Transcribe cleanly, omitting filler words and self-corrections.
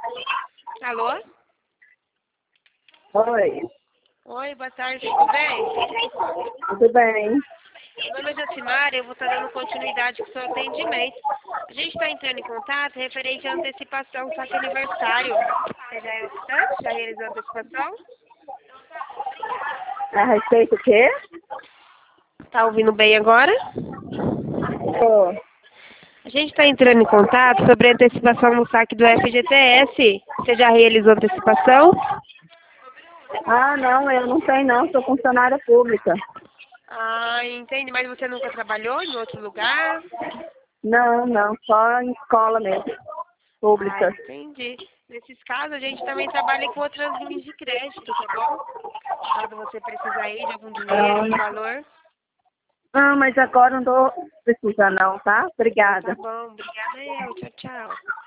Alô? Oi, Oi, boa tarde, tudo bem? tudo bem? Meu nome é Jacimara e eu vou estar dando continuidade com o seu atendimento. A gente está entrando em contato referente à antecipação do saque aniversário. Você já é optante? Já realizou a antecipação? A respeito do quê? Tá ouvindo bem agora? Tô. A gente está entrando em contato sobre a antecipação no saque do FGTS. Você já realizou a antecipação? Ah, não, eu não sei não, sou funcionária pública. Ah, entendi. Mas você nunca trabalhou em outro lugar? Não, só em escola mesmo, Ah, pública. entendi. Nesses casos, a gente também trabalha com outras linhas de crédito, tá bom? Caso você precisar aí de algum dinheiro, algum valor. Ah, mas agora não tô precisando não, tá? Então tá Obrigada. bom. Obrigada eu. Tchau, tchau.